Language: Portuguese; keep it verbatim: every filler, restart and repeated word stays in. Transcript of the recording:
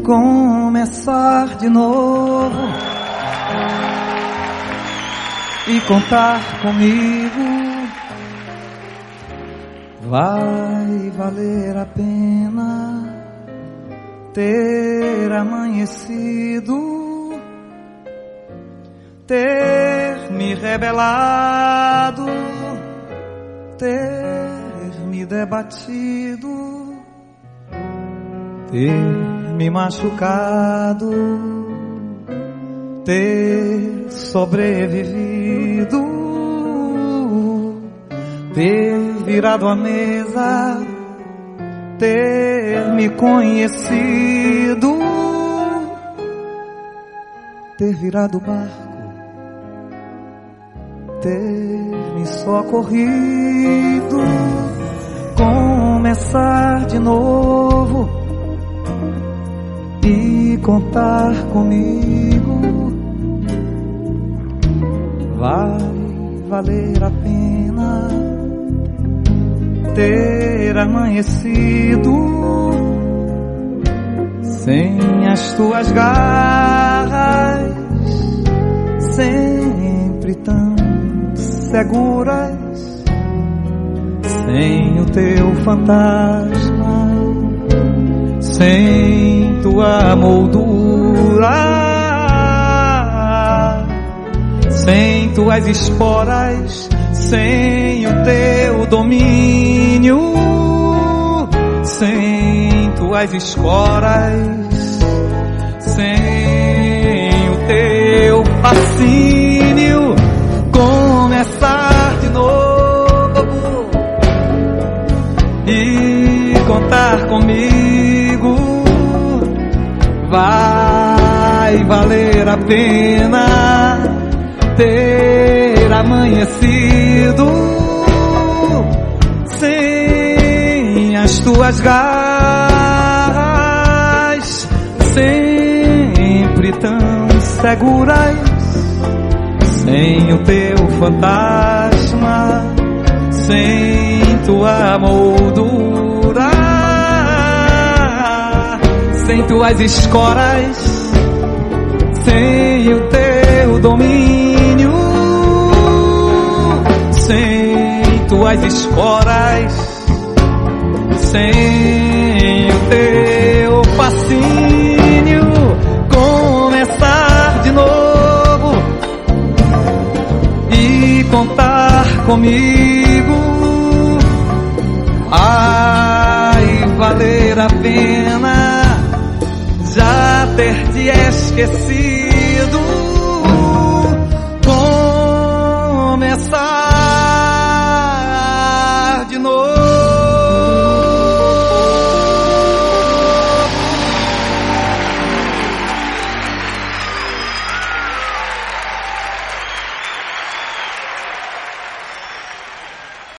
começar de novo e contar comigo. Vai valer a pena ter amanhecido, ter me rebelado, ter me debatido, ter me machucado, ter sobrevivido, ter virado a mesa, ter me conhecido, ter virado o barco, ter me socorrido, começar de novo e contar comigo. Vai valer a pena ter amanhecido sem as tuas garras, sempre tão seguras, sem o teu fantasma, sem tua moldura, sem tuas esporas, sem o teu domínio, sem tuas escoras, sem o teu fascínio, começar de novo e contar comigo. Vai valer a pena ter amanhecido sem as tuas garras, sempre tão seguras, sem o teu fantasma, sem tua moldura, sem tuas escoras, sem o teu domínio, sem tuas esporas, sem o teu fascínio, começar de novo e contar comigo. Ai, valer a pena já ter te esquecido.